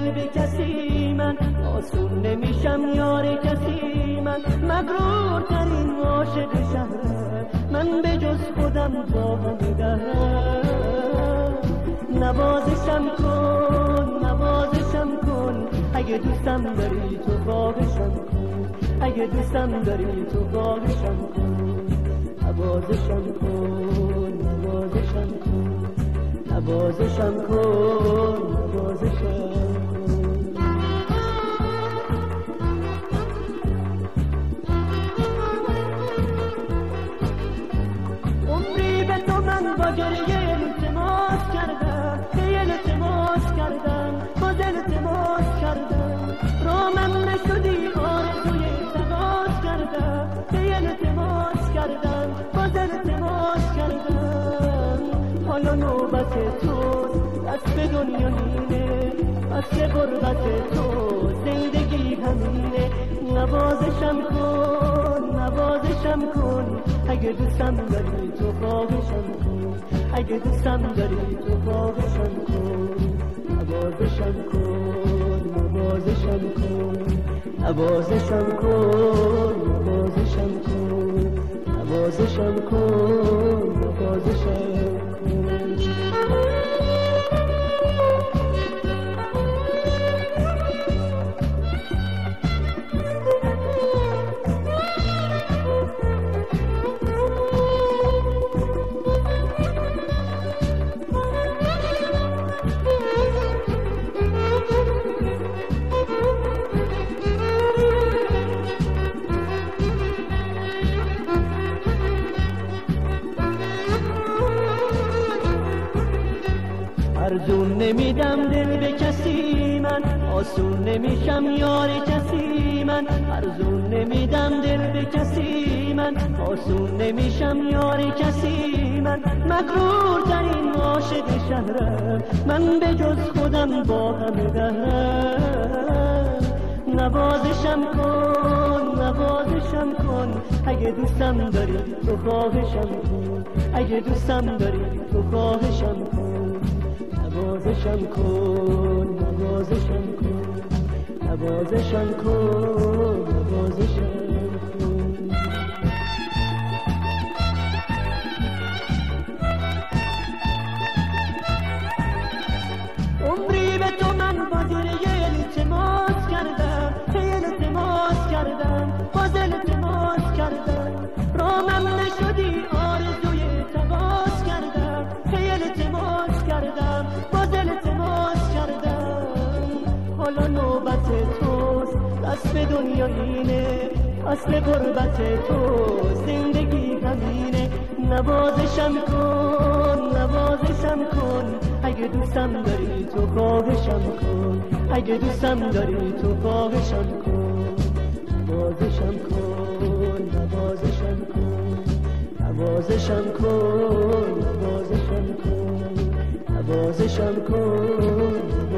دل به کسی، من آسون نمیشم یار کسی، من مغرورترین عاشق شهرم، من به جز خودم با ندارم. نوازشم کن، نوازشم کن، اگه دوستم داری تو باغشم کن، اگه دوستم داری تو باغشم کن. نوازشم کن، نوازشم کن، نوازشم کن، نوازشم کن. عمری به تو من با گریه التماس کردم، التماس کردم، باز التماس کردم. رامم نشدی آرزوی تماس کردم، التماس کردم، باز التماس کردم. حالا نوبت تو، دست به دنیا اینه، دست غربت تو، زندگی همینه. نوازشم کن، نوازشم کن، اگه دوستم داری تو باغشم کن، اگه دوستم داری تو باغشم کن. نوازشم کن، نوازشم کن، نوازشم کن، نوازشم کن، نوازشم کن، نوازشم کن. ارزون نمیدم دل به کسی، من آسون نمیشم یار کسی، من ارزون نمیدم دل به کسی، من آسون نمیشم یار کسی، من مغرورترین عاشق شهرم، من به جز خودم با همه دهرم. نوازشم کن، نوازشم کن، اگه دوستم داری تو خواهشم کن، اگه دوستم داری تو خواهشم کن. نوازشم کن، نوازشم کن، نوازشم کن، نوازشم کن. عمری به تو من با گریه التماس کردم، التماس کردم، باز التماس کردم. رامم نشدی آرزوی تماس کردم، التماس کردم، باز التماس کردم. حالا نوبت توست، دست به دنیا اینه، اصل غربت تو، زندگی همینه. نوازشم کن، نوازشم کن، اگه دوستم داری تو خواهشم کن، اگه دوستم داری تو خواهشم کن. نوازشم کن، نوازشم کن، نوازشم کن، نوازشم کن، نوازشم کن.